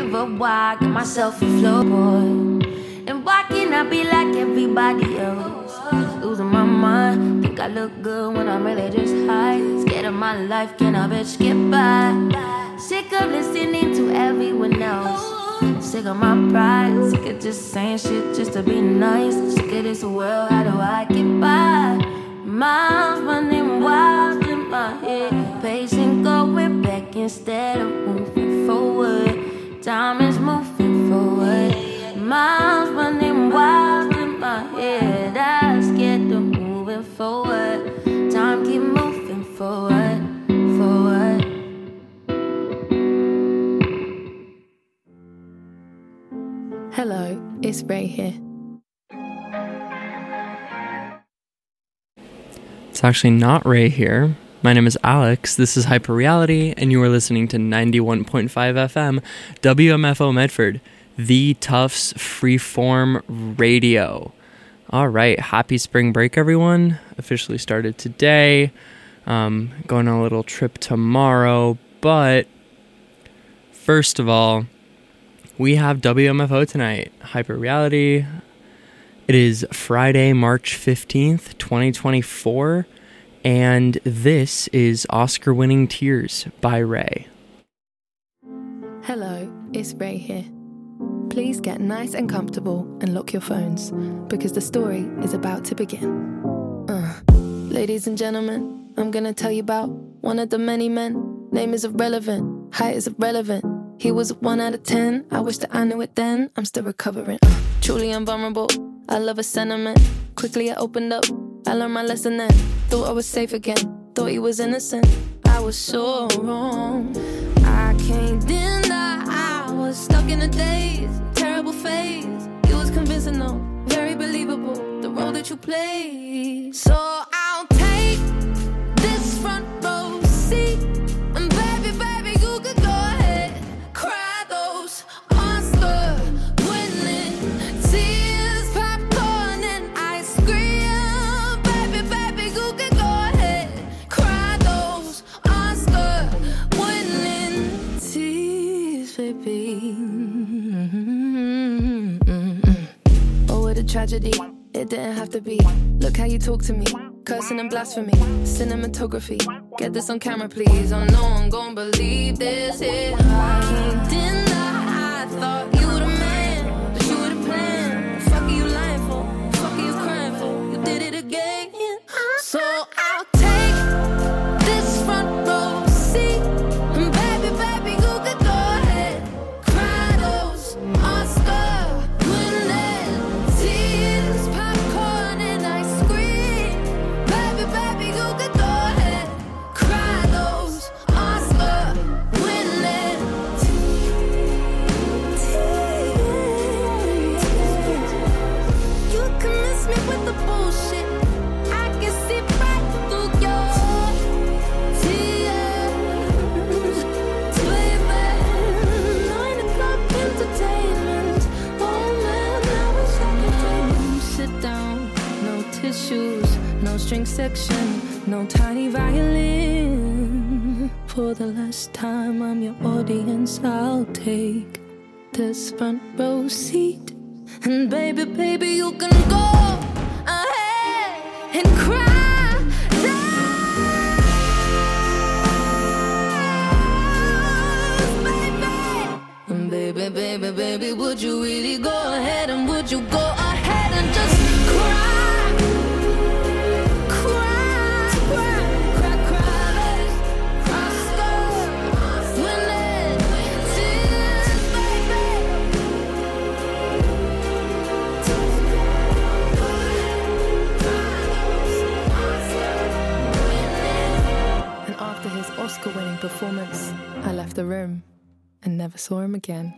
river wide, get myself a floorboard. And why can't I be like everybody else? Losing my mind, think I look good when I'm really just high. Scared of my life, can a bitch get by? Sick of listening to everyone else. Sick of my pride, sick of just saying shit just to be nice. Sick of this world, how do I get by? Miles running wild in my head, pacing going back instead of moving forward. Time is moving forward. Miles running wild in my head, I'm scared of moving forward. Time keep moving forward, forward. Hello, it's Ray here. It's actually not Ray here. My name is Alex, this is Hyperreality, and you are listening to 91.5 FM, WMFO Medford, the Tufts Freeform Radio. All right, happy spring break, everyone. Officially started today. Going on a little trip tomorrow, but first of all, we have WMFO tonight, Hyperreality. It is Friday, March 15th, 2024, and this is Oscar-winning Tears by Ray. Hello, it's Ray here. Please get nice and comfortable and lock your phones, because the story is about to begin. Ladies and gentlemen, I'm gonna tell you about one of the many men. Name is irrelevant, height is irrelevant. He was a 1 out of 10, I wish that I knew it then. I'm still recovering, truly invulnerable. I love a sentiment, quickly I opened up. I learned my lesson then, thought I was safe again. Thought he was innocent, I was so wrong. I can't deny I was stuck in a daze, terrible phase. You was convincing though, very believable, the role that you played. So I'll take this front row seat, and baby, baby, you could go ahead, cry those Oscar-winning tears, popcorn and ice cream. Baby, baby, you could go ahead, cry those Oscar-winning tears, baby. Oh, what a tragedy, it didn't have to be. Look how you talk to me, cursing and blasphemy, cinematography. Get this on camera, please. Oh no, I'm gonna believe this. I can't deny I thought you were the man, that you were the plan. The fuck are you lying for? The fuck are you crying for? You did it again. So I'll take this front row seat, and baby, baby, you could go ahead, cry those Oscar-winning tears, popcorn and ice cream. Baby, baby, you could go ahead, cry those Oscar-winning tears. You can miss me with the bullshit, I can see right through your tears, baby. 9 o'clock entertainment, oh man, now it's entertainment. Sit down, no tissues, no string section, no tiny violin. For the last time, I'm your audience, I'll take this front row seat. And baby, baby, you can go ahead and cry those, baby. And baby, baby, baby, would you really go ahead, and would you go ahead and just cry? Cry, cry, cry, cry, Oscar-winning tears, baby. And after his Oscar-winning performance, I left the room and never saw him again.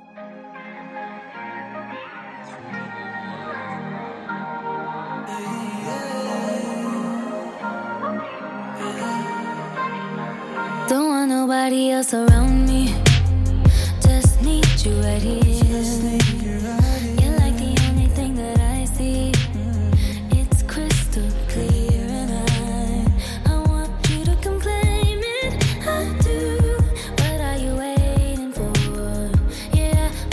Don't want nobody else around me, just need you right here. You're like the only thing that I see. It's crystal clear, and I want you to come claim it. I do. What are you waiting for? Yeah,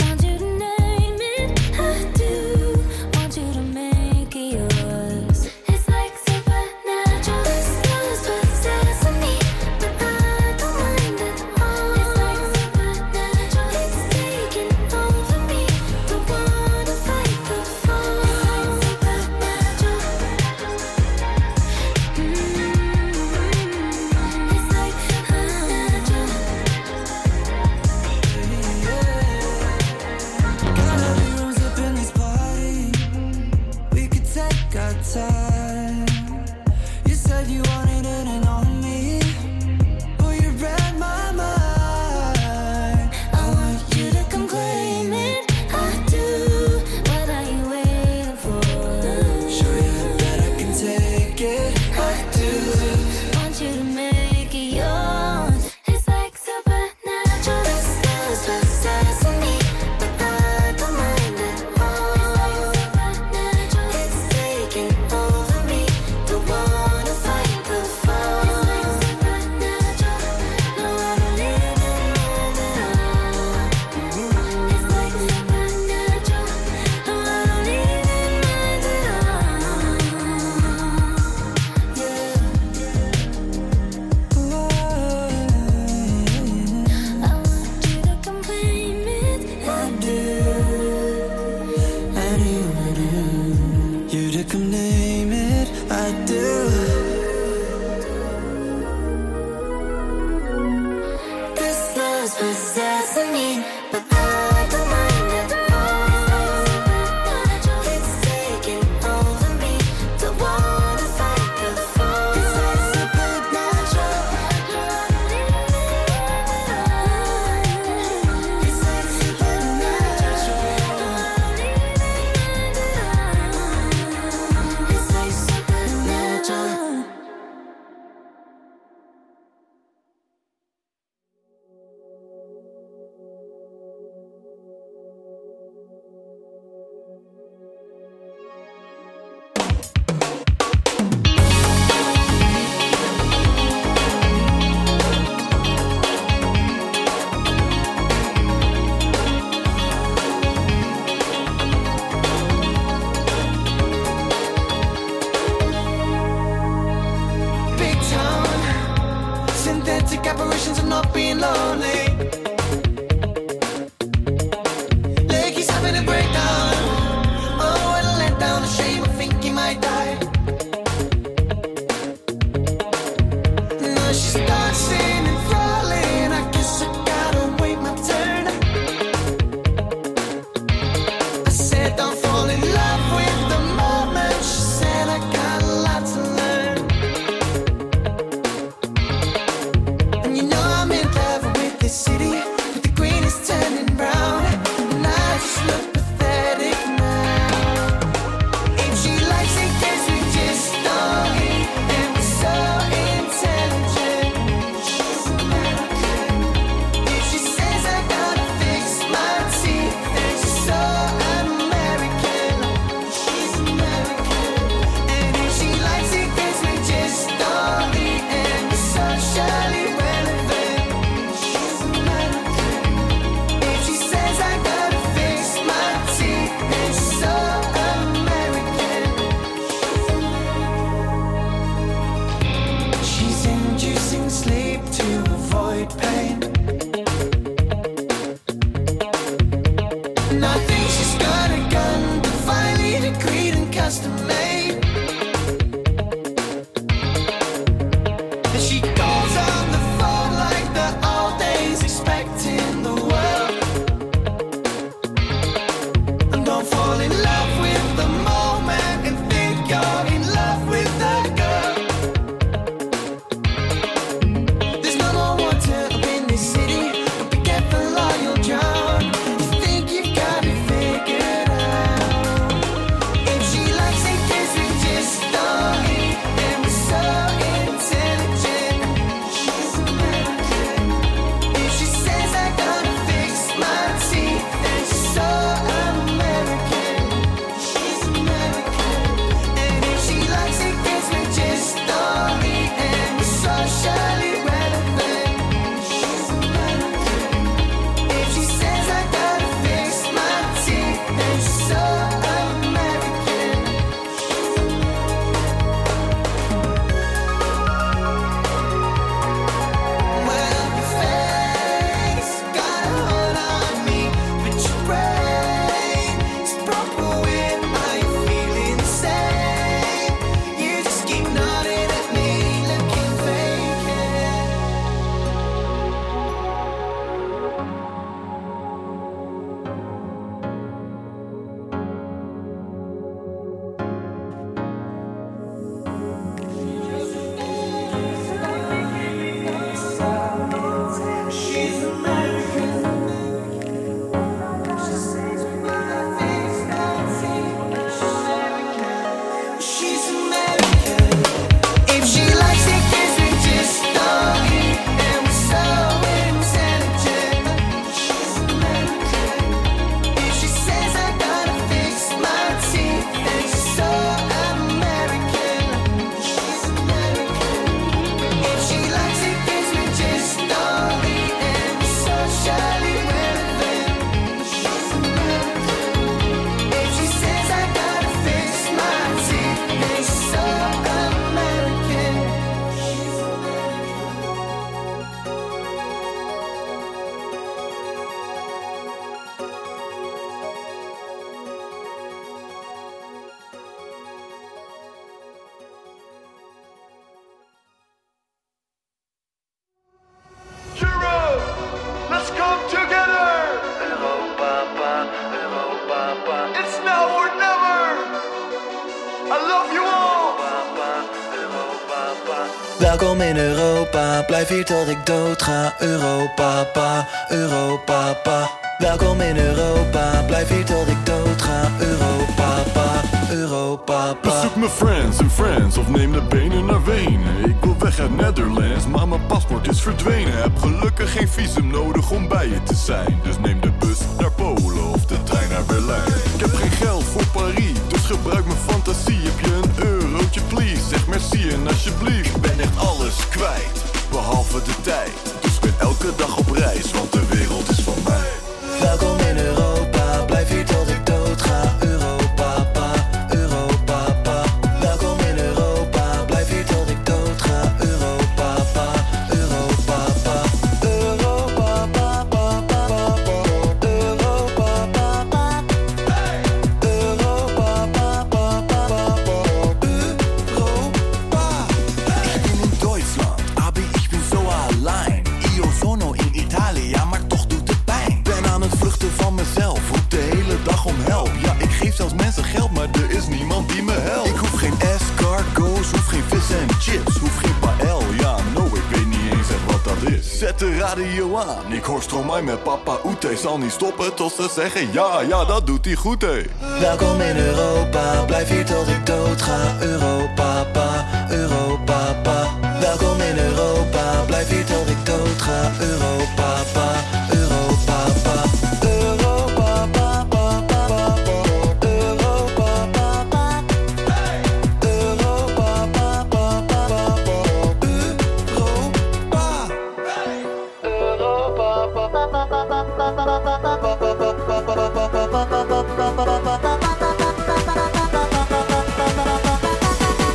And I think she's got a gun, divinely decreed and custom made. And she goes on the phone like the old days, expecting the world. And don't fall in love with the moment and think you're in love with the girl. There's no more water up in this city, but be careful or you'll drown. You think you've got it figured out. If she likes it, kiss it, just don't eat. And we're so intelligent, she's American. If she says I gotta fix my teeth, then she's so American, she's American. And if she likes it, kiss me, just don't eat. And we're socially relevant, she's American. If she says I gotta fix my teeth, then she's so American. Well, your face got a hold on me, but your brain is proper with my feeling same. You just keep nodding at me, looking vacant. She's American. She says we gotta fix my teeth. She's American. If she likes it, kiss it, just don't eat. And we're so intelligent. She's American. If she says I gotta fix my teeth, then she's so American. She's American. If she likes it, kiss me, just don't eat. And we're socially relevant. She's American. If she says I gotta fix my teeth, then she's so American. She's Europe, let's come together. It's now or never. I love you all. Welkom in Europa, blijf hier tot ik dood ga. Europa, pa, Europa, pa. Welkom in Europa, blijf hier tot ik dood ga. Europa, pa, Europa, pa. Bezoek mijn friends en friends of neem de benen naar Wenen. Ik wil weg uit Netherlands, maar mijn paspoort is verdwenen. Heb gelukkig geen visum nodig om bij je te zijn. Dus neem de bus naar Polen of de trein naar Berlijn. Ik heb geen geld voor Parijs, dus gebruik mijn fantasie. Heb je een eurotje please, zeg merci en alsjeblieft. Ik ben echt alles kwijt, behalve de tijd. Dus ik ben elke dag op reis, want de wereld is van mij. Welkom in Europa, blijf hier tot ik dood ga. Europa, pa, Europa, pa. Welkom in Europa, blijf hier tot ik dood ga. Europa, pa, Europa, pa. Europa, pa, pa, pa, pa. Europa, pa, pa. Europa, pa, pa, pa, pa. Europa. Ich bin in Deutschland, aber ich bin so allein. Io sono in Italia, maar toch doet het pijn. Ben aan het vluchten van mezelf, roep de hele dag om help. Ja, ik geef zelfs mensen geld, maar er is niemand die me helpt. Ik hoef geen escargots, hoef geen vis en chips, hoef geen paël. Ja, no, ik weet niet eens echt wat dat is. Zet de radio aan, ik hoor Stromae met Papa Oete. Zal niet stoppen tot ze zeggen ja, dat doet hij goed, hé. Welkom in Europa, blijf hier tot ik dood ga. Europa, pa, Europa, pa. Welkom in Europa, blijf hier tot ik dood ga. Europa, pa, Europa, pa. Europa, pa, pa, pa, pa. Europa, pa, pa. Europa, pa, pa, pa, pa.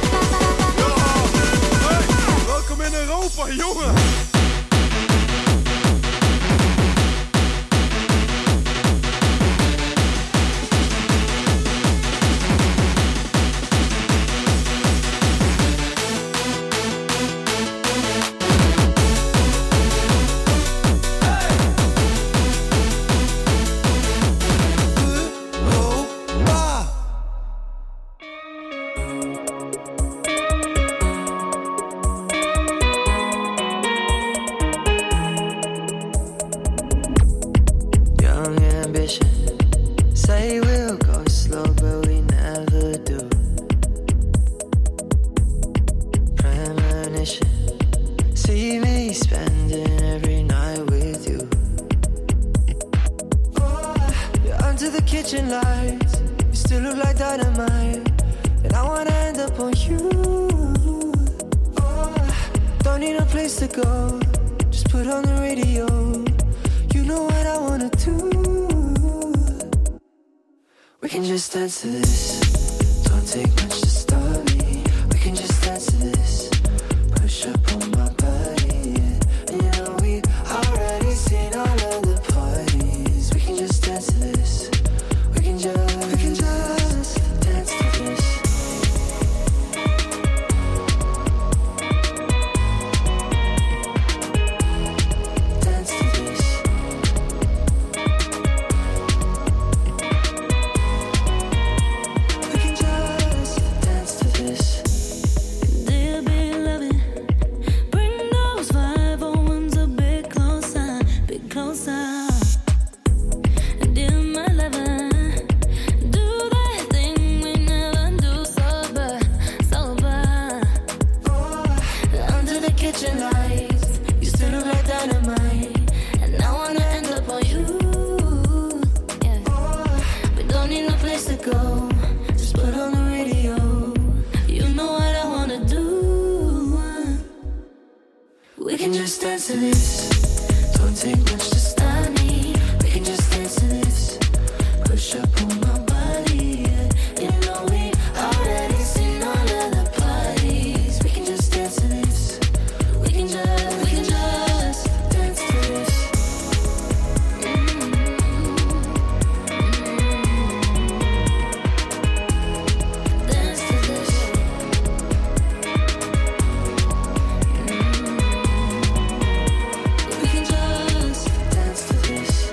Welkom in Europa, jongen! kitchen lights, you still look like dynamite, and I wanna end up on you. Oh, don't need a place to go, just put on the radio. You know what I wanna do. We can just dance to this. Don't take much to start me. We can just dance to this. Push up on my body, yeah. And you know we already seen all of the parties. We can just dance to this. We can just dance to this. Dance to this. We can just dance to this. Dear beloved, bring those 501s a bit closer, bit closer. Dear my lover, do that thing we never do sober, sober. Under the kitchen lights, you still look like dynamite, and I wanna end up on you. Yeah. We don't need no place to go, just put on the radio. You know what I wanna do. We can just dance to this. Don't take much to stop me. We can just dance to this. Push up on my body, yeah. You know we already seen all of the parties. We can just dance to this. We can just dance to this. Dance to this. We can just dance to this.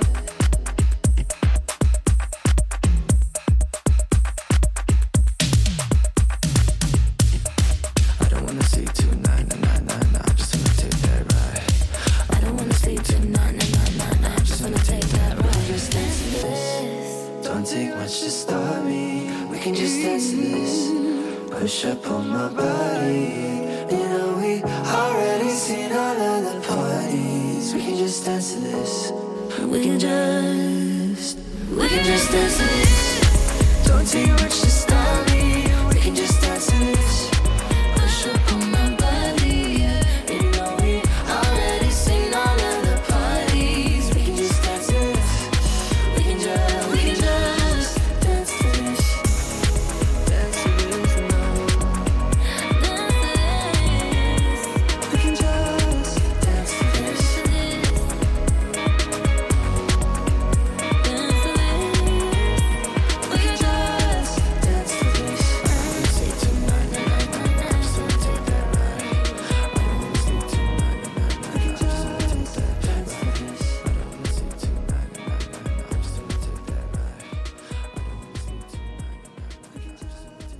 I don't wanna see tonight, I just wanna take that ride. I don't wanna sleep tonight, I just wanna take that ride. Just dance to this. Don't take much to start me. We can just dance to this. Push up on my body. You know we already seen all of the parties. We can just dance to this. We can just dance to this. Don't take much to start me. We can just dance to this. Push up on my body. You know we already seen all of the parties. We can just dance to this. We can just dance to this. Dance to this now. We can just dance to this. We can just dance to this. I don't wanna sleep tonight, I just wanna take that ride. I don't wanna sleep tonight, I just wanna take that dance to this. I don't wanna sleep tonight, I just wanna take that ride. I don't wanna sleep tonight, we can just.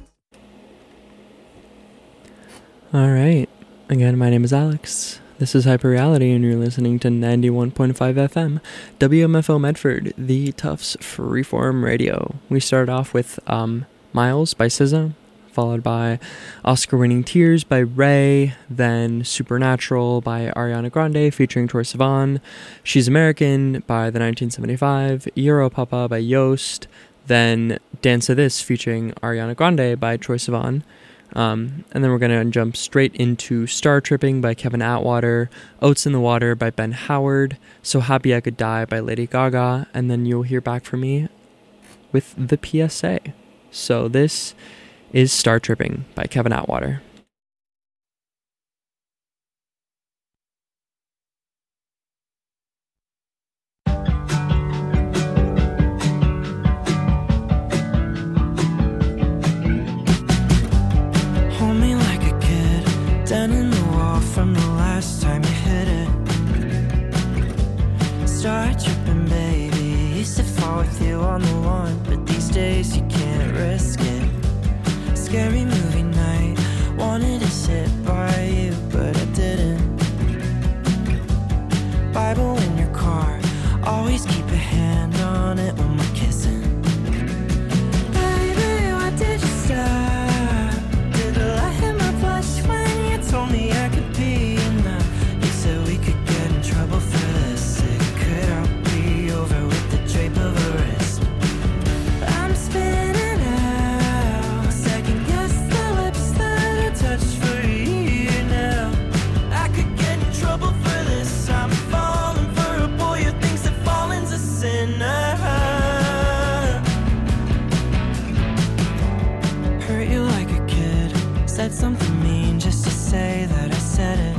All right. Again, my name is Alex. This is Hyperreality, and you're listening to 91.5 FM, WMFO Medford, the Tufts Freeform Radio. We started off with Miles by SZA, followed by Oscar-winning Tears by Ray, then Supernatural by Ariana Grande featuring Troye Sivan, She's American by the 1975, Europapa by Yost, then Dance to This featuring Ariana Grande by Troye Sivan. And then we're going to jump straight into Star Tripping by Kevin Atwater, Oats in the Water by Ben Howard, So Happy I Could Die by Lady Gaga, and then you'll hear back from me with the PSA. So this is Star Tripping by Kevin Atwater. Hold me like a kid, down in the wall from the last time you hit it. Start tripping, baby. Used to fall with you on the lawn, but these days you can't risk it. Scary movie night, wanted to sit by you, but I didn't. Bible in your car, always keep a hand on it when we're kissing. Baby, why did you stop? Did the light hit my blush when you told me I could be enough? You said we could get in trouble for this. It could all be over with the drape of a wrist. something mean just to say that I said it.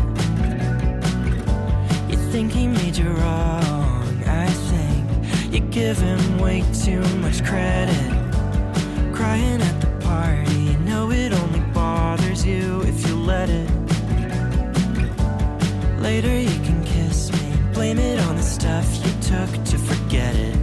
You think he made you wrong, I think you give him way too much credit. Crying at the party, you know it only bothers you if you let it. Later you can kiss me, blame it on the stuff you took to forget it.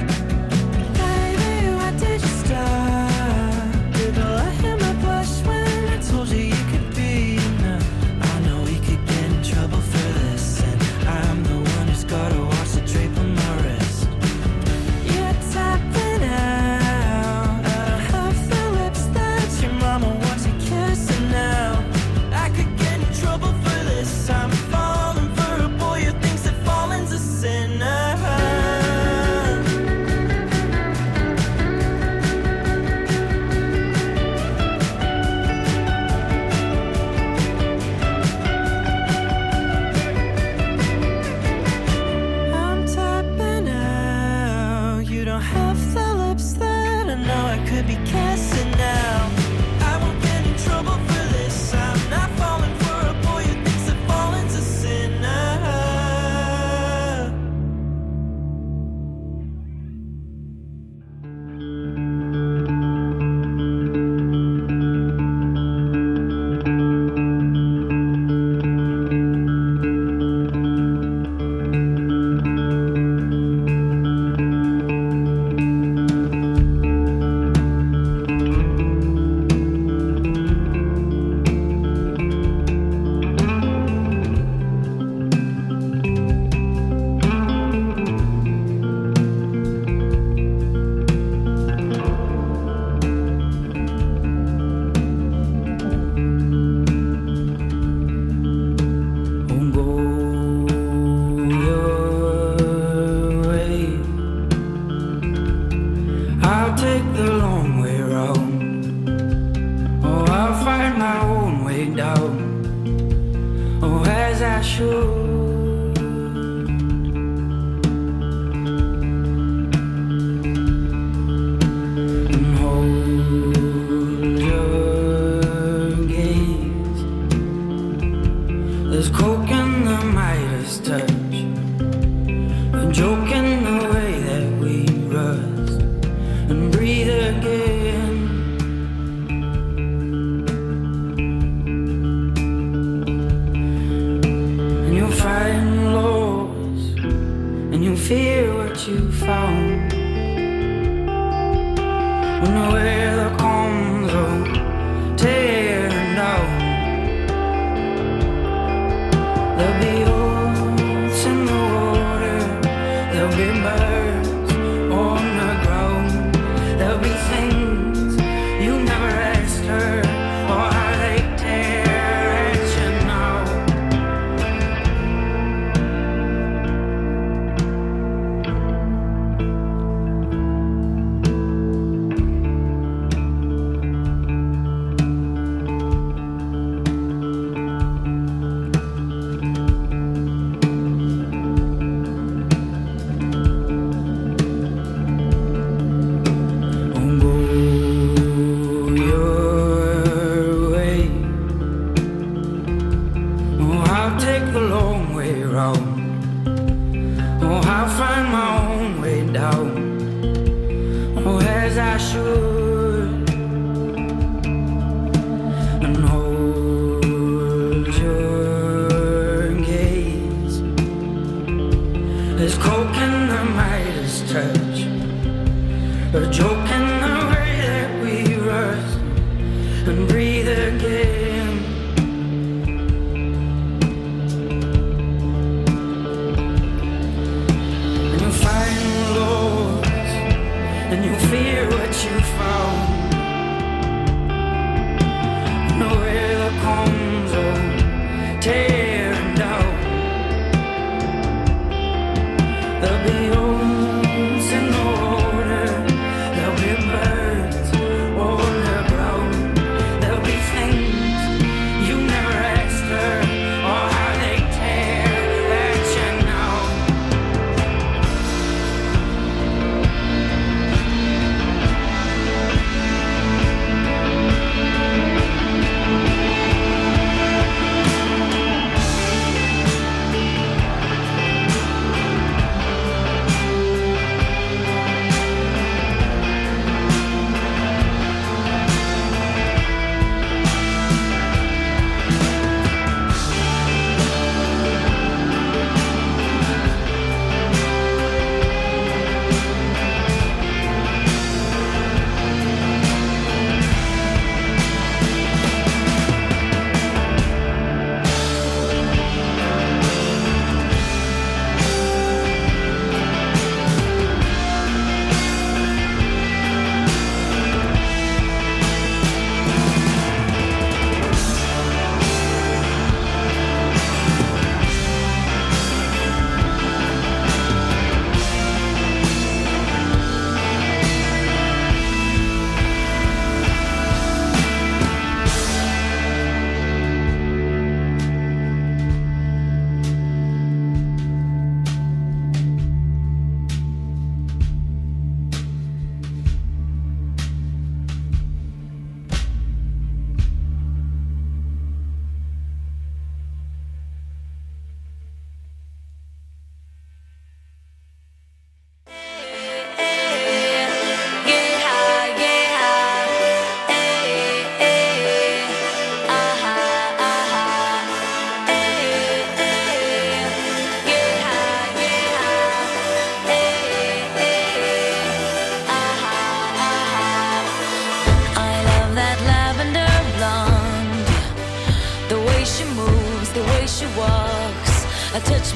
Baby, why did you stop? Did I hear my blush when I told you you could be enough? I know we could get in trouble for this, and I'm the one who's gotta watch the drape on my wrist. You're tapping out half the lips that your mama wants to kiss, and now I could get in trouble for this. I'm falling for a boy who thinks that falling's a sin. I'm tapping out. You don't have the lips that I know I could be kissing now. I won't get in trouble for this. I'm not falling for a boy who thinks that falling's a sin. Won't go your way. I'll take the long way round. Oh, I'll find my own way down. Oh, as I should. And hold your gaze. There's coke in the Midas touch, a joke in the way that we rust and breathe again. And you'll find lows, and you'll fear what you found. When the weather comes on, tearing down. There'll be oats in the water, there'll be birds on the ground. There'll be things you never asked her, or how they tear at you now. Won't go your way. Oh, I'll take the long way round. Oh, I'll find my own way down. Oh, as I should. And hold your gaze. There's coke in the Midas touch, a joke in the way that we rust and breathe again. And you'll find lows, and you'll fear what you found. No weather comes on, tearing down. There'll be oats in the water, there'll be birds on the ground. There'll be things you never asked her, or how they tear at you now.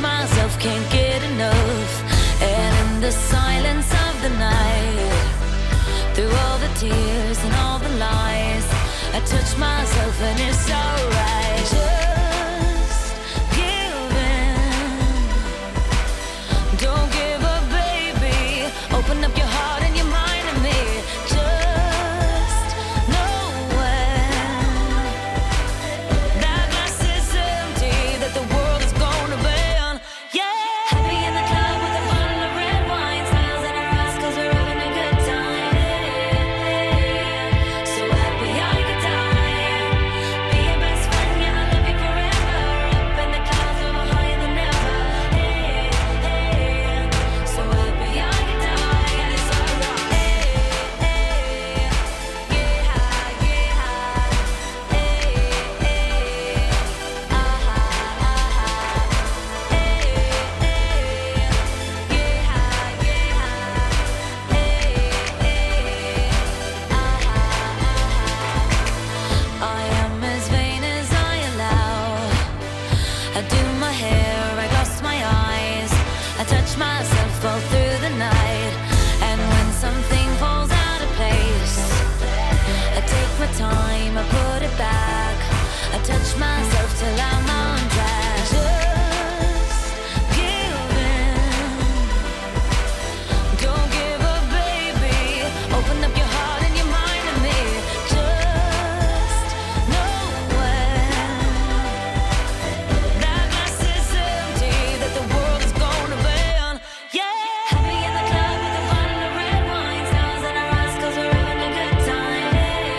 myself, can't get enough. And in the silence of the night, through all the tears and all the lies, I touch myself and it's alright. Just give in. Don't give up, baby. Open up your heart and your mind to me. Just know when that glass is empty, that the world is gonna burn. Yeah. Happy in the club with a bottle of red wine, smiles in our eyes 'cause we're having a good time. So happy I could die. Be your best friend, yeah, I love you forever. Up in the clouds, over higher than ever. So happy I could die, and it's alright. I am as vain as I allow. I do my hair, I gloss my eyes, I touch myself all through the night. And when something falls out of place, I take my time, I put it back, I touch myself till I'm on track. Just give in. Don't give up, baby. Open up your heart and your mind to me. Just know when that glass is empty, that the world is gonna burn. Yeah. Happy in the club with a bottle of red wine, stars in our eyes 'cause we're having a good time.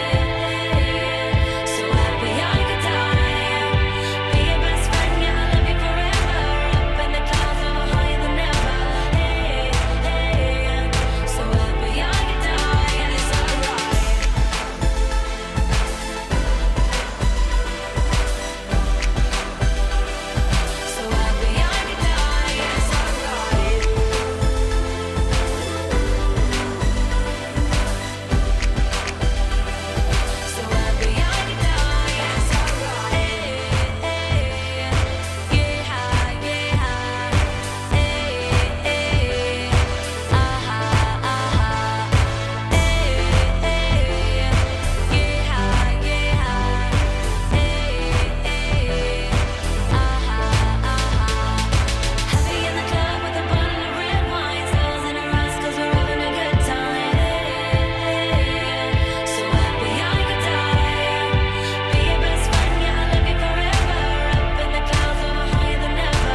So happy I could die. Be your best friend, yeah, I love you forever. Up in the clouds, over higher than ever. So happy I could die, and it's alright. So happy I could die, and it's alright. So happy I could die, and it's alright. Happy in the club with a bottle of red wine, stars in our eyes 'cause we're having a good time. So happy I could die. Be your best friend, yeah, I love you forever. Up in the clouds, over higher than ever.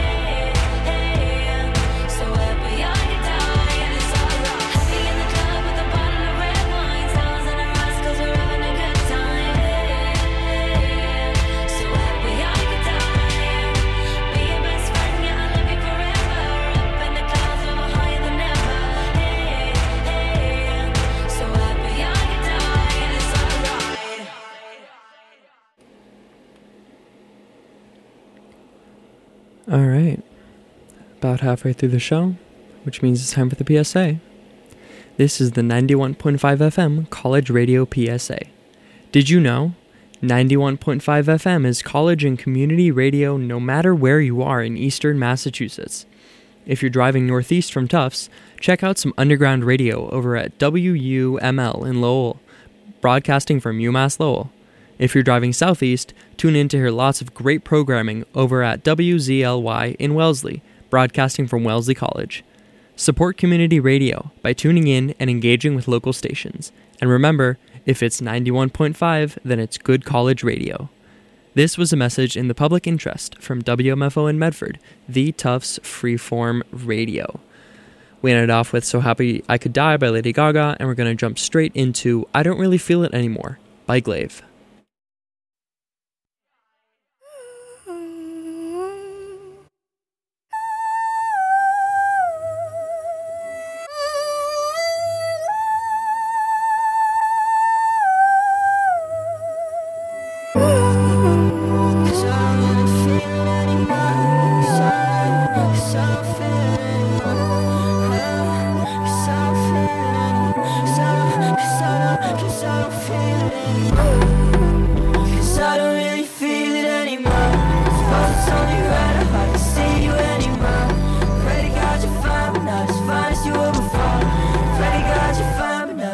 So happy I could die, and it's alright. Happy in the club with a bottle of red wine, stars in our eyes 'cause we're having a good time. So happy I could die. Be your best friend, yeah, I love you forever. Up in the clouds, over higher than ever. So happy I could die, and it's alright. All right. About halfway through the show, which means it's time for the PSA. This is the 91.5 FM College Radio PSA. Did you know 91.5 FM is college and community radio no matter where you are in eastern Massachusetts? If you're driving northeast from Tufts, check out some underground radio over at WUML in Lowell, broadcasting from UMass Lowell. If you're driving southeast, tune in to hear lots of great programming over at WZLY in Wellesley, broadcasting from Wellesley College. Support community radio by tuning in and engaging with local stations. And remember, if it's 91.5, then it's good college radio. This was a message in the public interest from WMFO in Medford, the Tufts Freeform Radio. We ended off with So Happy I Could Die by Lady Gaga, and we're going to jump straight into I Don't Really Feel It Anymore by Glaive. Cause I don't feel it anymore.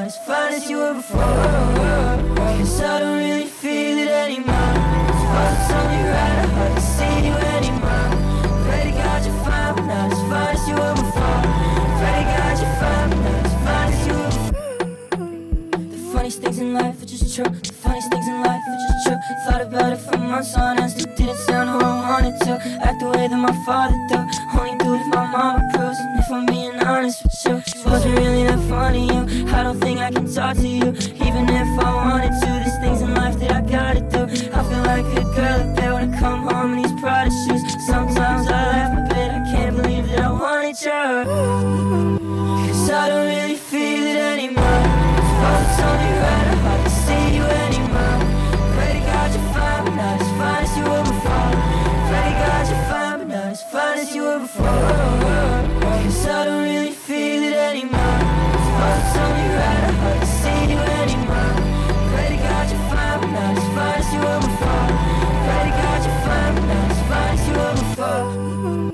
as fine as you were before. Cause I don't really feel it anymore. It's what's on me right, I hardly see you anymore. Pray to God you're fine, but not as fine as you were before. Pray to God you're fine, but not as fine as you were before. The funniest things in life are just true. The funniest things in life are just true. Thought about it for months on end, still didn't sound who I wanted to. Act the way that my father do. Only do it if my mama approves. And if I'm being honest with you, it wasn't really that funny, you. I don't think I can talk to you, even if I wanted to. There's things in life that I gotta do. I feel like a girl up there when I come home in these Prada shoes. Sometimes I laugh a bit, I can't believe that I wanted you. Cause I don't really feel it anymore. It's what's on me right, I hardly see you anymore. Pray to God you're fine, but not as fine as you were before. Pray to God you're fine, but not as fine as you were before. Cause I don't really feel it anymore. It's what's on me right, I hardly see you anymore. Pray to God you're fine, but not as fine as you were before. Pray to God you're fine, but not as fine as you were before.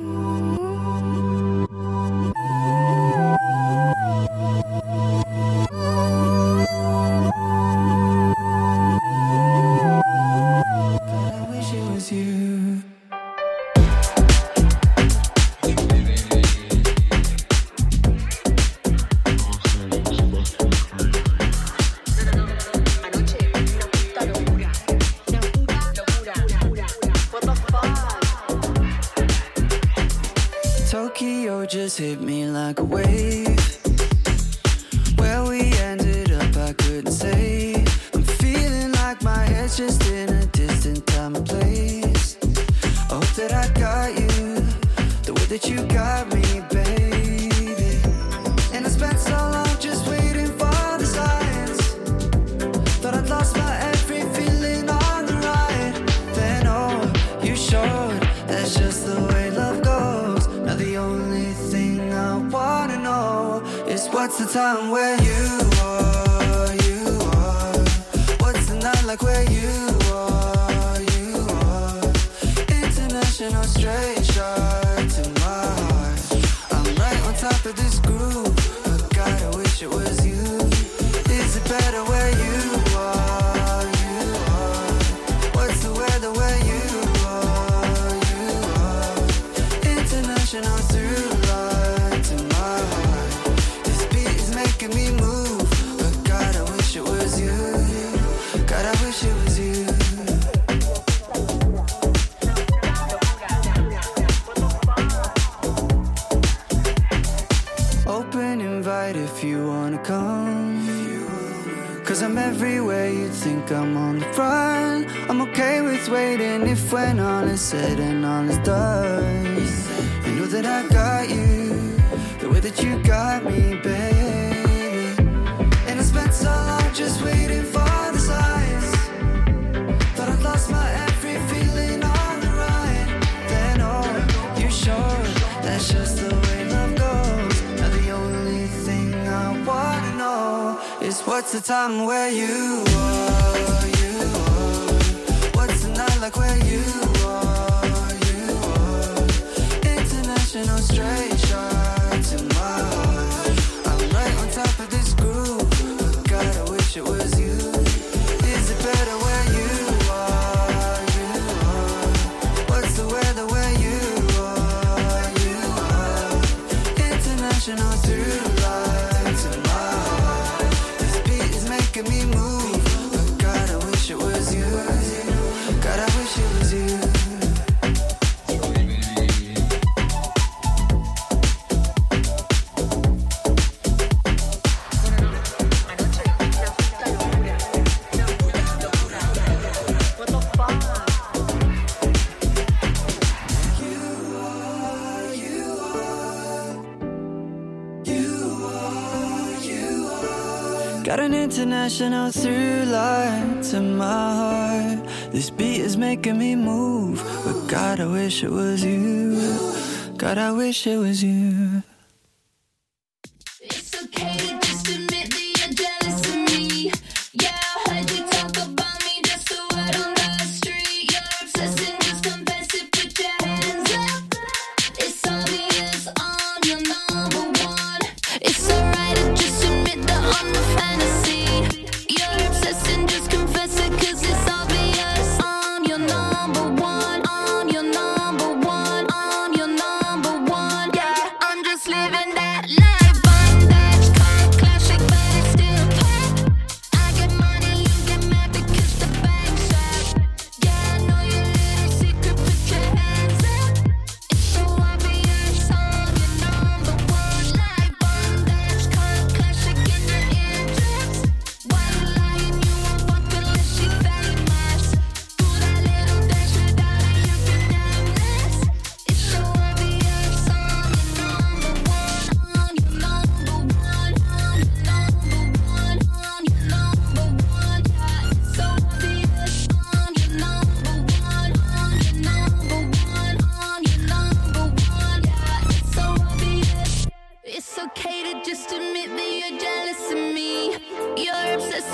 Tokyo just hit me like a wave. Where we ended up, I couldn't say. I'm feeling like my head's just in a distant time and place. I hope that I got you the way that you got me, baby. And I spent so long just waiting for the signs. Thought I'd lost my every feeling on the ride. Then oh, you showed that's just the way love goes. Now the only thing I wanna know is what's the time where you are, you are. What's the night like where you are, you are. International straight shot to my heart. I'm right on top of this groove, but God, I wish it was you. Is it better where you are, you are. What's the weather where you are, you are. International through line to my heart. This beat is making me move, but God, I wish it was you. God, I wish it was you. Open invite if you wanna come. Cause I'm everywhere you think I'm on the run. I'm okay with waiting if when all is said and all is done. You know that I got you the way that you got me, baby. And I spent so long just waiting for the signs. Thought I'd lost my every feeling on the ride. Then oh, you showed that's just the way love goes. Now the only thing I wanna know is what's the time where you are, you are. What's the night like where you are, you are. International straight shot to my heart. I'm right on top of this groove, but God, I wish it was you. Is it better where you are, you are. What's the weather where you are, you are. International through line to my heart. This beat is making me move, but God, I wish it was you. God, I wish it was you. Got an international through line to my heart. This beat is making me move, but God, I wish it was you. God, I wish it was you. It's okay to just admit that you're jealous of me. Yeah, I heard you talk about me, just a word on the street. You're obsessed and just confess it, put your hands up. It's obvious I'm your number one. It's alright to just admit that I'm the fantasy.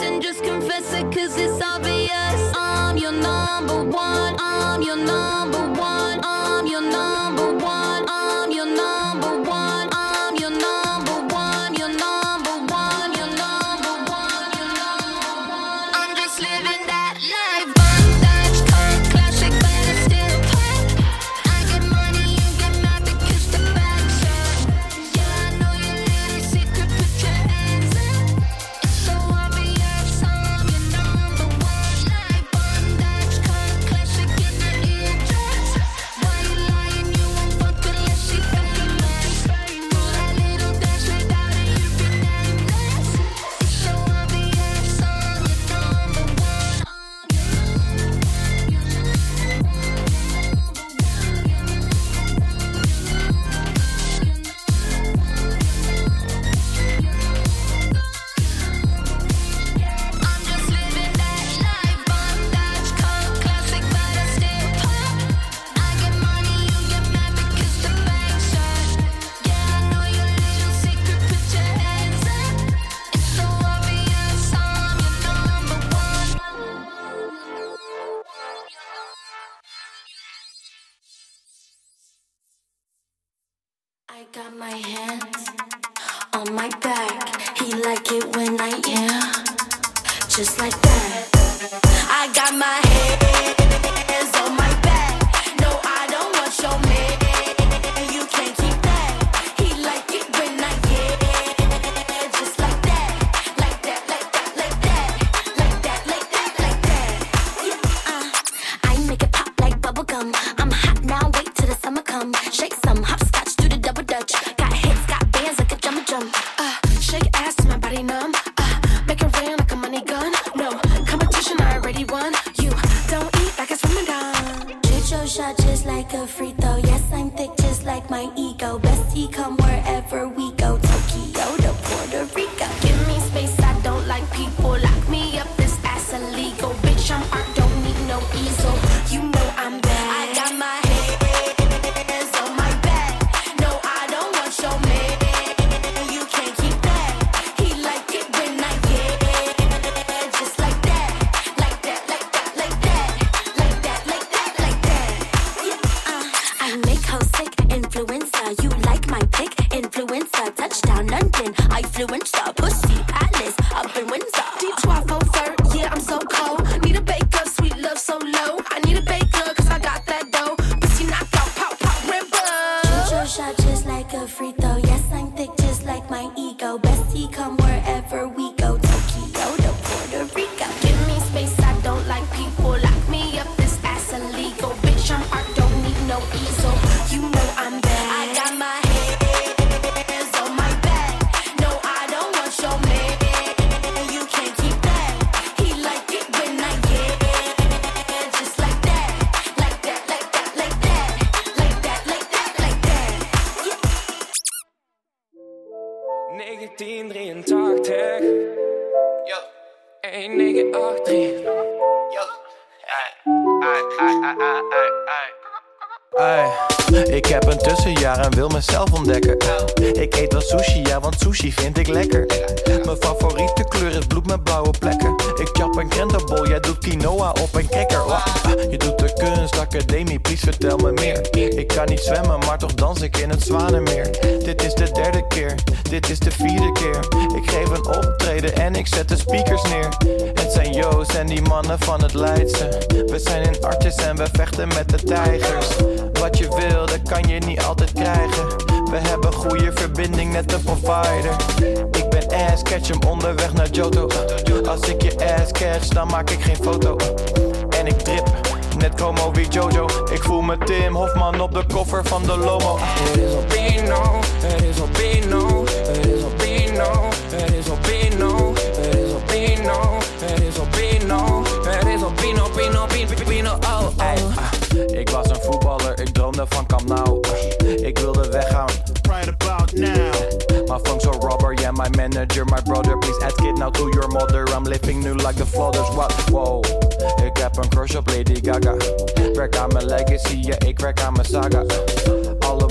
then just confess it, cause it's obvious. I'm your number one, I'm your number one, I'm your number one, I'm your number one, I'm your number one, your number one, your number one, your number one. I'm just living that life, bondage, cult classic, but it's still pop. I get money, you get mad because the back's up. Yeah, I know your little secret, put your hands up. It's so obvious, I'm your number one. Life, bondage, cult classic, in the eardrums. Why you lying? You won't fuck unless you fucking mad. Do that little dance without it, you be nameless. It's so obvious, I'm your number one. I'm just living that life, bondage, cult classic, but I still pop. I get money, you get mad because the bank's up. Yeah, I know your little secret, put your hands up. It's so obvious, I'm your number one. I got my hands on my back. He like it when I just like that. I got my hands on my back. No, I don't want your man. You can't keep that. He like it when I just like that. Like that, like that, like that. Like that, like that, like that. Yeah, I make it pop like bubble gum. I'm hot now, wait till the summer come. Shake some hopscotch, do the double dutch. Got hits, got bands like a jump jump. Shake ass to my body numb. Make it rain like a money gun. No competition, I already won. You don't eat like it's Ramadan. Shoot your shot just like a free throw. Yes, I'm thick just like my ego. Bestie, come wherever we go. Tokyo to Puerto Rico. Give me space, I don't like people. Lock me up, this ass illegal. Bitch, I'm art, don't need no easel. You know I'm bad. I got my hands on my back. No, I don't want your man. You can't keep that. He like it when I just like that. Like that, like that, like that. Like that, like that, like that. Yeah, I make hoes sick, influencer. You like my pick, influencer. Touchdown London, I fluencer. Pussy palace, up in Windsor. Deep 12 yeah, I'm so cold. Need a baker, sweet love so low. I need a baker, cause I got that dough. Pussy knock out, pop, pop, rimbo. Shoot your shot just like a free throw. Yes, I'm thick just like my ego. Bestie, come wherever we go. Tokyo to Puerto Rico. Give me space, I don't like people. Lock me up, this ass illegal. Bitch, I'm art, don't need no easel. You know I'm bad. I got my hands on my back. No, I don't want your man. You can't keep that. He like it when I just like that. Like that, like that, like that. Like that, like that, like that. Yeah. 1983. Yo, 1983. yo. Ay, ik heb een tussenjaar en wil mezelf ontdekken. Ik eet wel sushi, ja, want sushi vind ik lekker. Mijn favoriete kleur is bloed met blauwe plekken. Ik chap een krentenbol, jij doet quinoa op een cracker. Je doet de kunstacademie, please vertel me meer. Ik kan niet zwemmen, maar toch dans ik in het Zwanenmeer. Dit is de derde keer, dit is de vierde keer. Ik geef een optreden en ik zet de speakers neer. Het zijn Joost en die mannen van het Leidse. We zijn in Artis en we vechten met de tijgers. Wat je wil, dat kan je niet altijd krijgen. We hebben goede verbinding met de provider. Ik ben ass, catch hem onderweg naar Johto. Als ik je ass catch, dan maak ik geen foto. En ik drip, net como wie Jojo. Ik voel me Tim Hofman op de koffer van de Lomo. Het is albino, het is albino, het is albino, het is albino, het is albino, het is albino, het is albino, pino, pino, pino, oh, oh. Ik was een voetballer, ik droomde van Camp Nou. Ik wilde weggaan, right about now. My funk's so rubber, yeah, my manager, my brother. Please ask it now to your mother. I'm living nu like the flooders, what, wow. Ik heb een crush op Lady Gaga. Werk aan mijn legacy, ja, ik werk aan mijn saga. Alle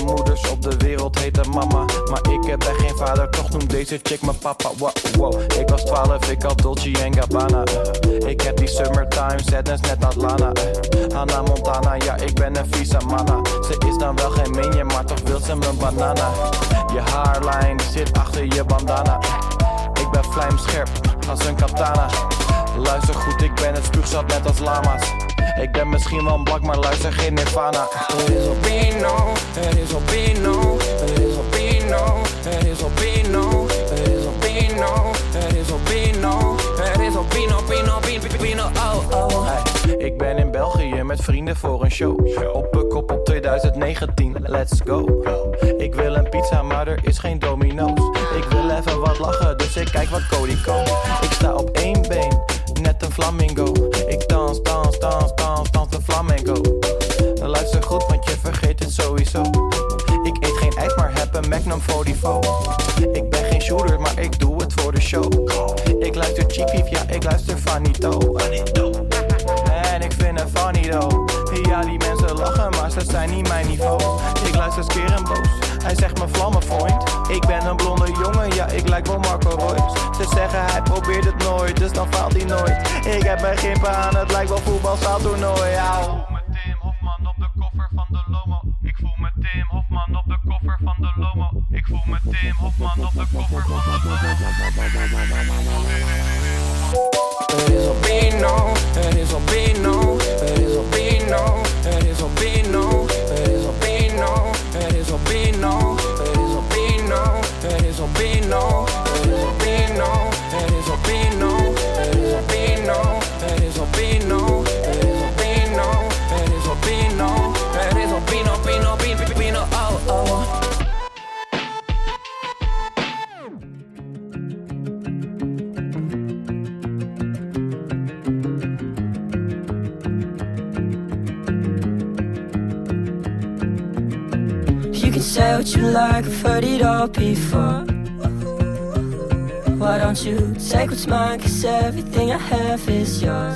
Alle moeders op de wereld heten mama, maar ik ben geen vader, toch noemt deze chick mijn papa. Wow, ik was 12, ik had Dolce & Gabbana. Ik heb die summertime sadness net als Lana. Hannah Montana, ja ik ben een visa manna. Ze is dan wel geen minion, maar toch wil ze mijn banana. Je haarlijn die zit achter je bandana. Ik ben vlijmscherp als een katana. Luister goed, ik ben het spuugzat net als lama's. Ik ben misschien wel een blak, maar luister geen Nirvana. Het is albino, het is albino, het is albino, het is albino, het is albino, het is albino, het is albino, pino, oh. Hey, ik ben in België met vrienden voor een show. Op Pukkelpop op 2019, let's go. Ik wil een pizza, maar er is geen Domino's. Ik wil even wat lachen, dus ik kijk wat Cody koopt. Ik sta op één been, net een flamingo. Ik dans de flamenco. Luister goed, want je vergeet het sowieso. Ik eet geen ijs, maar heb een Magnum 44. Ik ben geen shooter, maar ik doe het voor de show. Ik luister Chief Keef, ja ik luister Fanito. En ik vind het funny though. Ja, die mensen lachen, maar ze zijn niet mijn niveau. Ik luister skeer en boos, hij zegt me vlammenvriend. Ik ben een blonde jongen, ja ik lijk wel Marco Reus. Ze zeggen hij probeert het nooit, dus dan faalt hij nooit. Ik heb mijn gimpen aan, het lijkt wel voetbalzaaltoernooi. Ik voel me Tim Hofman op de koffer van de Lomo. Ik voel me Tim Hofman op de koffer van de Lomo. Het is albino, het is albino, het is albino, het is albino, het is albino, het is albino, het is albino, het is albino, het is albino, het is albino, het is albino, het is albino, het is albino, het is albino, het is albino, pino, oh. You can say what you like, I've heard it all before. Why don't you take what's mine, 'cause everything I have is yours.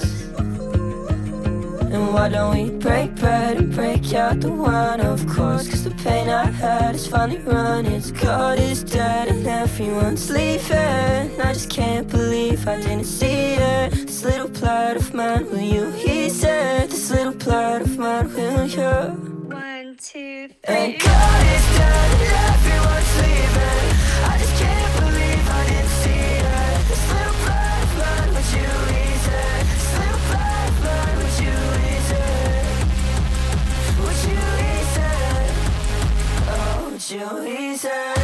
And why don't we break bread and break out the wine, of course, 'cause the pain I had is finally run. It's God is dead and everyone's leaving. I just can't believe I didn't see it. This little plight of mine, will you ease it? This little plight of mine, will you? 1, 2, 3. And God is dead and everyone's leaving. I just can't believe I didn't see it. This little plight of mine, would you ease it? This little plight of mine, would you ease it? Would you ease it? Oh, would you ease it?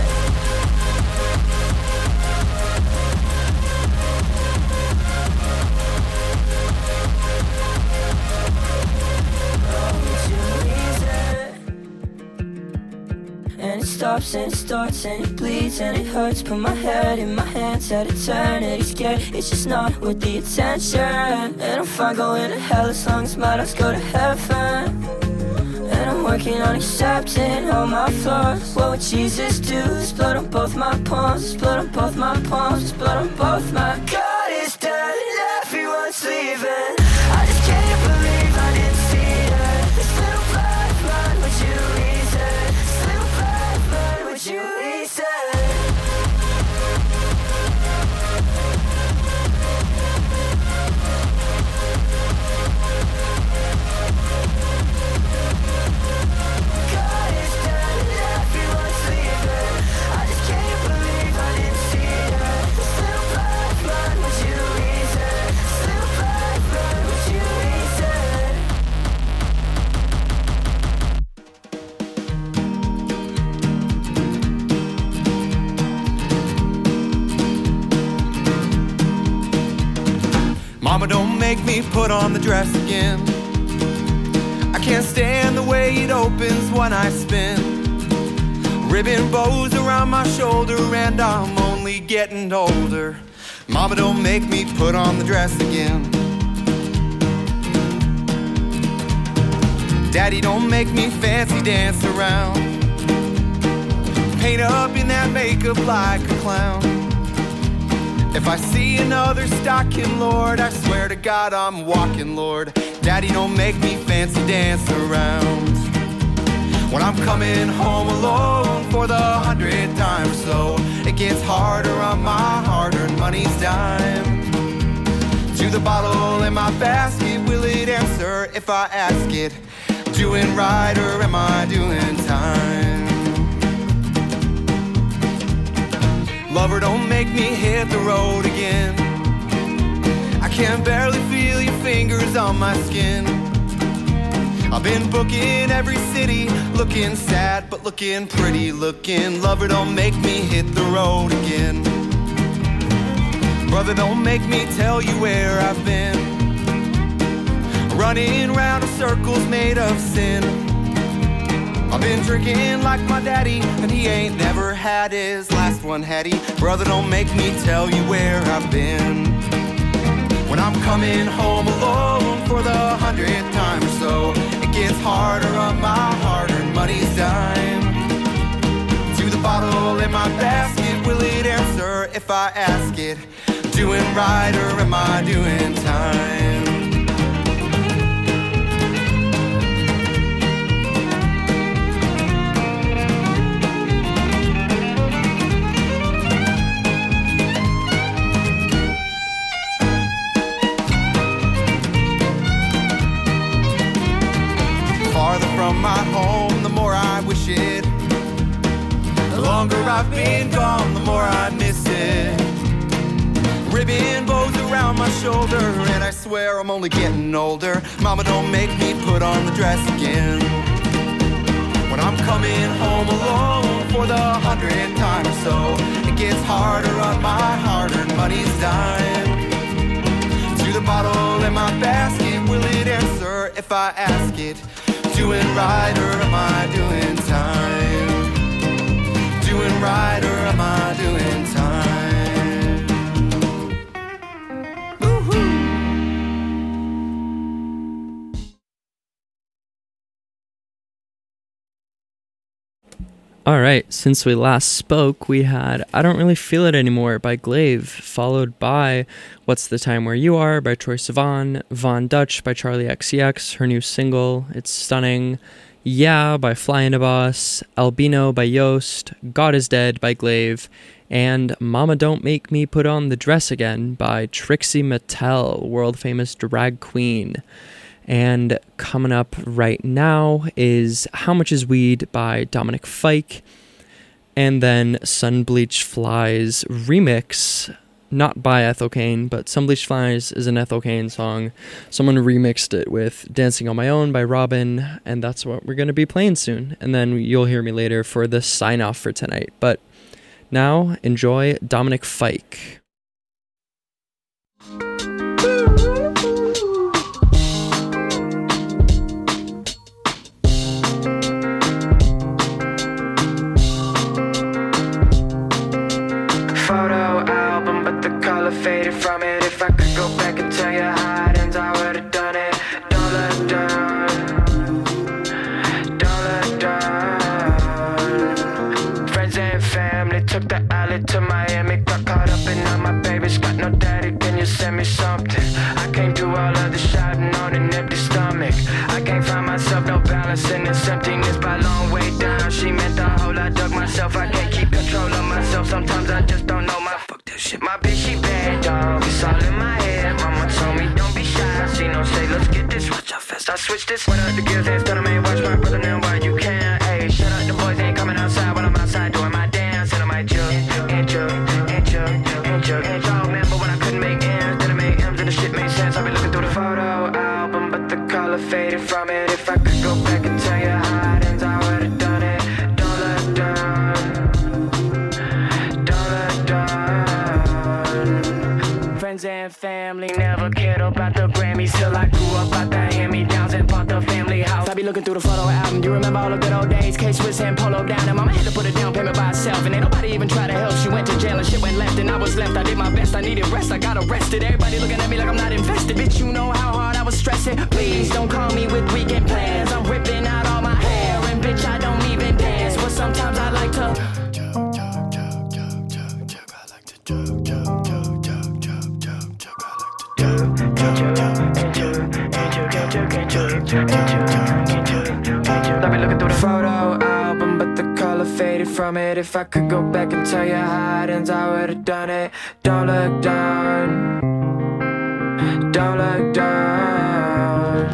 And it stops and it starts and it bleeds and it hurts. Put my head in my hands at eternity. Scared it's just not worth the attention. And I'm fine going to hell as long as my dogs go to heaven. And I'm working on accepting all my flaws. What would Jesus do? There's blood on both my palms. There's blood on both my palms. There's blood on both my. God is dead and everyone's leaving. I just can't believe I didn't see it. This little blood of mine, would you ease it? This little blood of mine, would you ease it? God is dead and everyone's leaving. I just can't believe I didn't see it. This little blood of mine, would you ease it? This little blood of mine, would you ease it? Mama, don't make me put on the dress again. I can't stand the way it opens when I spin. Ribbon bows around my shoulder and I'm only getting older. Mama, don't make me put on the dress again. Daddy, don't make me fancy dance around. Paint up in that makeup like a clown. If I see another stocking, Lord, I swear to God I'm walking, Lord. Daddy, don't make me fancy dance around. When I'm coming home alone for the 100th time or so, it gets harder on my hard-earned money's dime. To the bottle in my basket, will it answer if I ask it? Doing right or am I doing time? Lover, don't make me hit the road again. I can barely feel your fingers on my skin. I've been booking every city, looking sad but looking pretty looking. Lover, don't make me hit the road again. Brother, don't make me tell you where I've been. Running round in circles made of sin. I've been drinking like my daddy, and he ain't never had his last one, had he? Brother, don't make me tell you where I've been. When I'm coming home alone for the 100th time or so, it gets harder on my hard-earned money's dime. To the bottle in my basket, will it answer if I ask it? Doing right or am I doing time? Farther from my home, the more I wish it. The longer I've been gone, the more I miss it. Ribbon bows around my shoulder, and I swear I'm only getting older. Mama, don't make me put on the dress again. When I'm coming home alone for the 100th time or so, it gets harder on my hard-earned money's dime. To the bottle in my basket, will it answer if I ask it? Doing right or am I doing time? Doing right or am I doing time? All right, since we last spoke, we had I Don't Really Feel It Anymore by Glaive, followed by What's the Time Where You Are by Troye Sivan, Von Dutch by Charlie XCX, her new single, it's stunning, Yeah by Fly Into Boss, Albino by Yost, God Is Dead by Glaive, and Mama Don't Make Me Put On the Dress Again by Trixie Mattel, world-famous drag queen. And coming up right now is How Much Is Weed by Dominic Fike, and then Sunbleached Flies remix, not by Ethel Cain, but Sunbleached Flies is an Ethel Cain song. Someone remixed it with Dancing on My Own by Robin, and that's what we're going to be playing soon. And then you'll hear me later for the sign-off for tonight. But now, enjoy Dominic Fike. Faded from it. If I could go back and tell you how it ends, I would've done it. Don't look down. Don't look down. Friends and family took the alley to Miami. Got caught up in all my babies. Got no daddy, can you send me something? I can't do all of the shouting on an empty stomach. I can't find myself, no balance in this emptiness. By long way down, she meant the whole. I dug myself, I can't keep control of myself. Sometimes I just don't know my fuck this shit. My bitch, she bad, dog. It's all in my head. Mama told me don't be shy. She no say, let's get this. Watch how fast I switch this. What up the gears and stutter man. Watch my brother now while you can. Hey, shut up, the boys ain't coming outside when I'm outside doing my dance. And I might jug, and jug, and jug, and jug, and jug. Remember when I couldn't make ends, then I made M's and the shit made sense. I've been looking through the photo album, but the color faded from it. If I could go back and tell you how it ends, I would've done it. Don't look down. Don't look down. Friends and family never cared about the Grammys till I grew up out the hand-me-downs and bought the family house. I be looking through the photo album. You remember all the good old days? K-Swiss and Polo down, and mama had to put a down payment by herself, and ain't nobody even try to help. She went to jail and shit went left, and I was left. I did my best. I needed rest. I got arrested. Everybody looking at me like I'm not invested. Bitch, you know how hard I was stressing. Please don't call me with weekend plans. I'm ripping out all my hair, and bitch, I don't even dance. But sometimes I like to. I've been looking through the photo album, but the color faded from it. If I could go back and tell you how it ends, I would've done it. Don't look down, don't look down.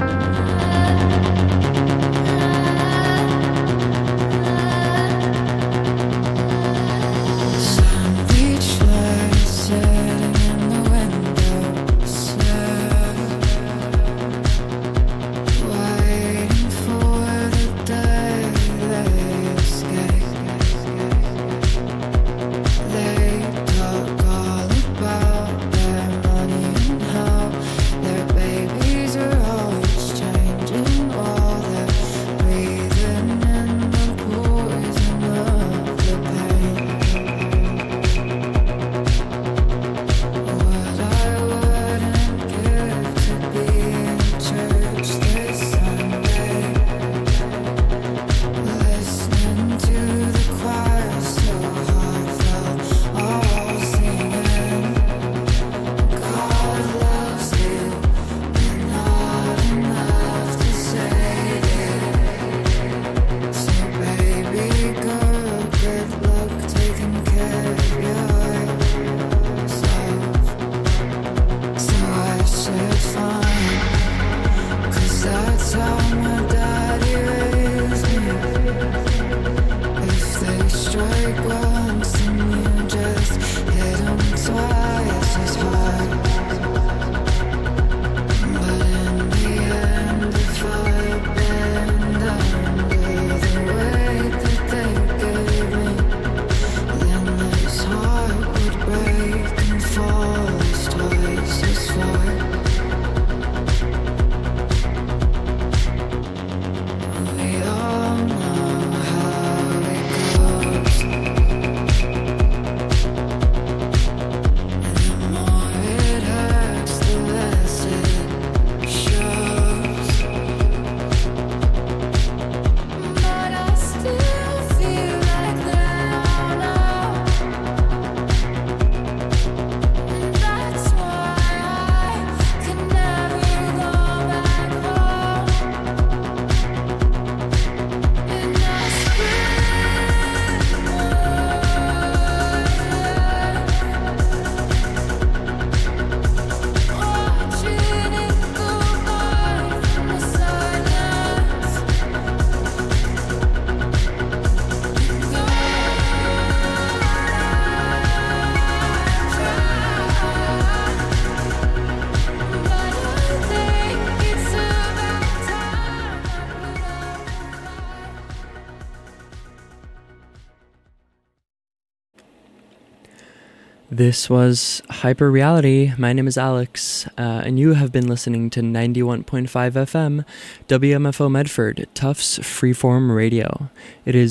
This was Hyper Reality. My name is Alex, and you have been listening to 91.5 FM, WMFO Medford, Tufts Freeform Radio. It is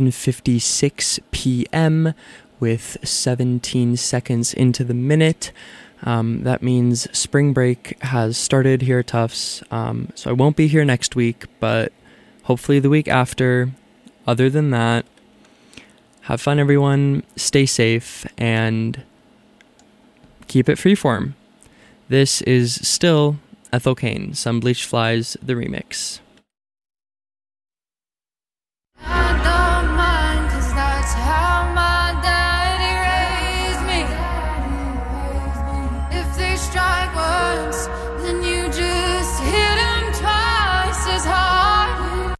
11:56 p.m. with 17 seconds into the minute. That means spring break has started here at Tufts, so I won't be here next week, but hopefully the week after. Other than that, have fun, everyone. Stay safe, and keep it freeform. This is still Ethel Cain, Some Bleached Flies, the remix. I don't mind, 'cause that's how my daddy raised me. If they strike once, then you just hit them twice as hard.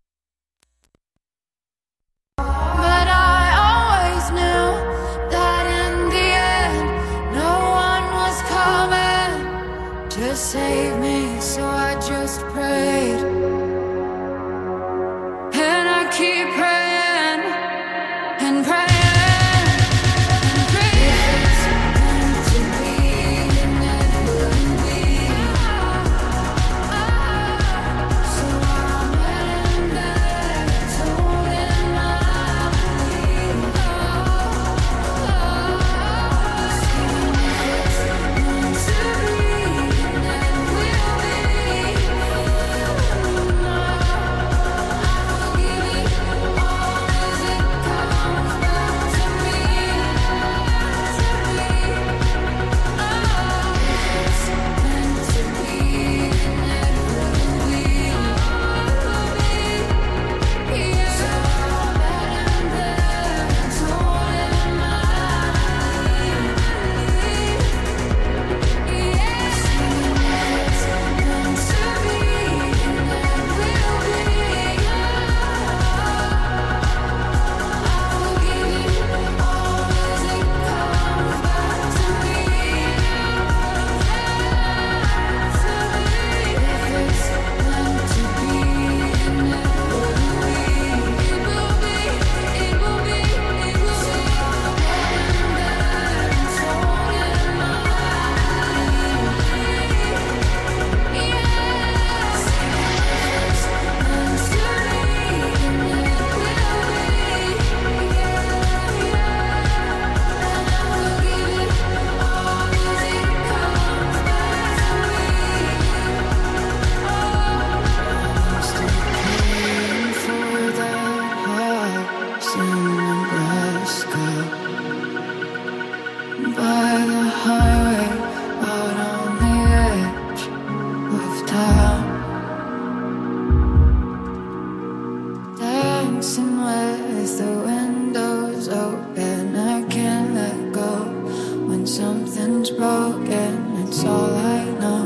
But I always knew that in the end, no one was coming to save me, so I just prayed. And I keep praying and praying. something's broken, it's all I know.